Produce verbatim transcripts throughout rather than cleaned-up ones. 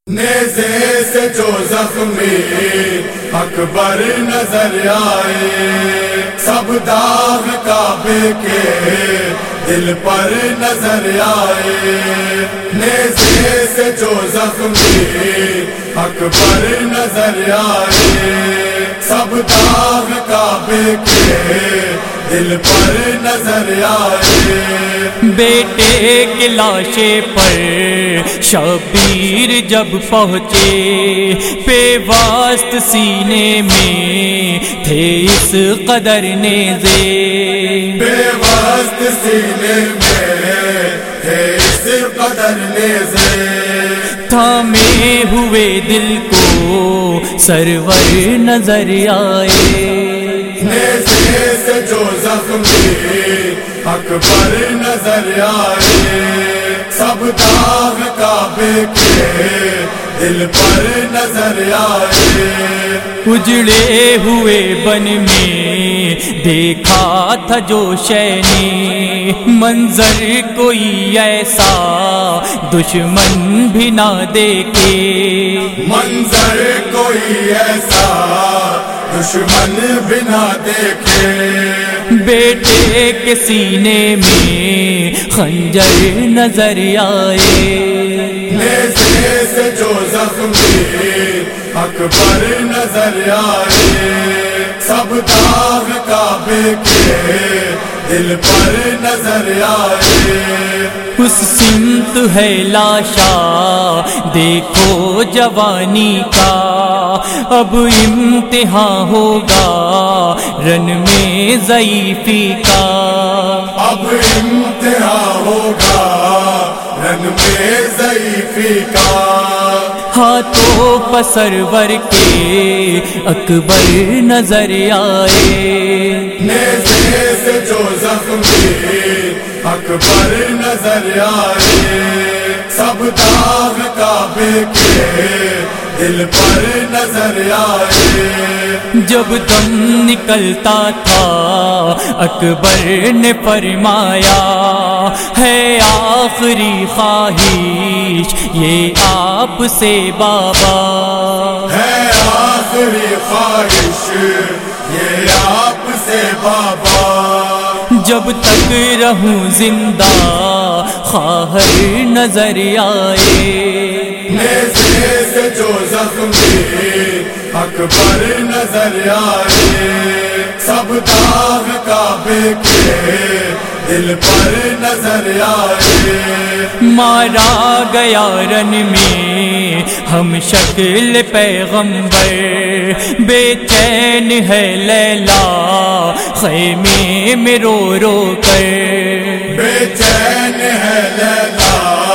نیزے سے جو زخمی اکبر نظر آئے، سب داغ کعبے کے دل پر نظر آئے۔ نیزے سے جو زخمی اکبر نظر آئے، سب داغ کعبے کے دل پر نظر آئے۔ بیٹے کے لاشے پر شبیر جب پہنچے، پیوست سینے میں تھے اس قدر نیزے، پیوست سینے میں تھے اس قدر نیزے۔ تھامے ہوئے دل کو سرور نظر آئے، نیزے سے جو زخمی اکبر نظر آئے، سب داغ کعبے کے دل پر نظر آئے۔ اجڑے ہوئے بن میں دیکھا تھا جو شے نے، منظر کوئی ایسا دشمن بھی نہ دیکھے، منظر کوئی ایسا دشمن بھی نہ دیکھے۔ بیٹے کے سینے میں خنجر نظر آئے، نیزے سے جو زخمی اکبر نظر آئے، سب داغ کعبے کے دل پر نظر آئے۔ اس سمت ہے لاشا دیکھو جوانی کا، اب امتحان ہوگا رن میں ضعیفی کا، اب امتحان ہوگا رن میں ضعیفی کا۔ ہاتھوں پسرور کے اکبر نظر آئے، نیزے سے جو زخمی اکبر نظر آئے، سب داغ کعبے کے دل پر نظر آئے۔ جب دم نکلتا تھا اکبر نے فرمایا، ہے آخری خواہش یہ آپ سے بابا، ہے آخری خواہش یہ آپ سے بابا۔ جب تک رہوں زندہ خواہر نظر آئے، نیزے سے جو زخمی اکبر نظر آئے، سب داغ کعبے کے دل پر نظر آئے۔ مارا گیا رن میں ہم شکل پیغمبر، بے چین ہے لیلا خیمے میں رو رو کر، بے چین ہے لیلا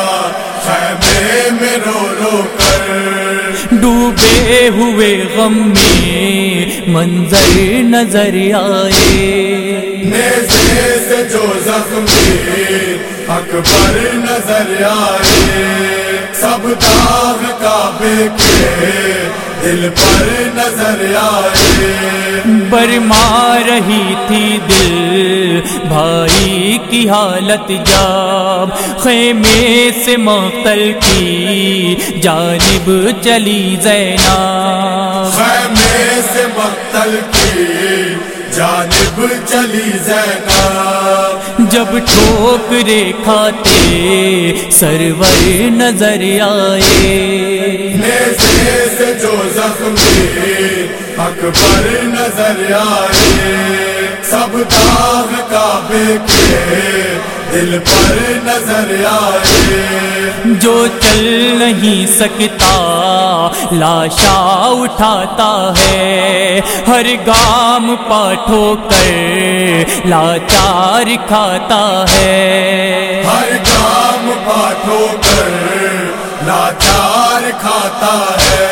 خیمے میں رو رو کر۔ ڈوبے ہوئے غم میں منظر نظر آئے، نیزے سے جو زخمی اکبر نظر آئے، سب داغ کعبے کے دل پر نظر آئے۔ برما رہی تھی دل بھائی کی حالت جب، خیمے سے مقتل کی جانب چلی زینب، خیمے سے مقتل کی جانب چلی زینب۔ جب ٹھوکرے کھاتے سرور نظر آئے، نیزے سے جو زخمی اکبر نظر آئے، سب داغ کعبے کے دل پر نظر آئے۔ جو چل نہیں سکتا لاشا اٹھاتا ہے، ہر گام پاٹھو کر لاچار کھاتا ہے، ہر گام پاٹھو کر لاچار کھاتا ہے۔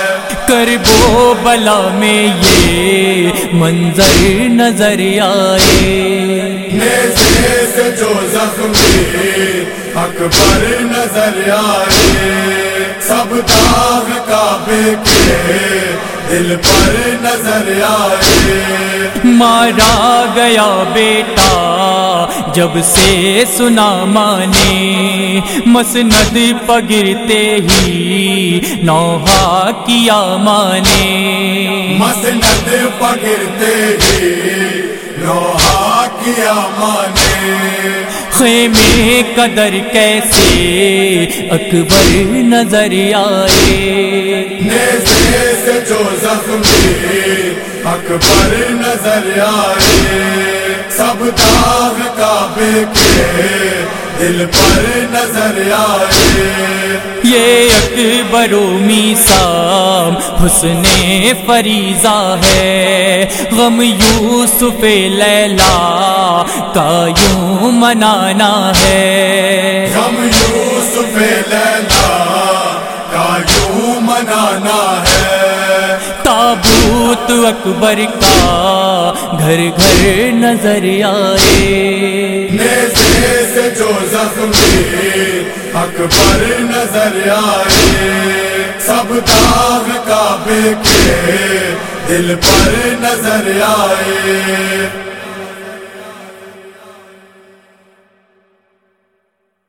کربو بلا میں یہ منظر نظر آئے، نیزے سے جو زخمی اکبر نظر آئے، سب داغ کعبے کے دل پر نظر آئے. مارا گیا بیٹا جب سے سنا ماں نے، مسند پگرتے ہی نوحہ کیا ماں نے. مسند پگرتے ہی نوحہ کیا ماں نے. خیمے قدر کیسے اکبر نظر آئے، نیزے سے جو زخمی اکبر نظر آئے. سب داغ کعبے کے دل پر نظر آئے. یہ اکبر و میثاق حسن فریضہ ہے، غم یوسف لیلا کا یوں منانا ہے. غم یوسف لیلا کا یوں منانا ہے. تابوت اکبر کا گھر گھر نظر آئے، نیزے سے جو زخمی اکبر نظر آئے. سب داغ کعبے کے دل پر نظر آئے.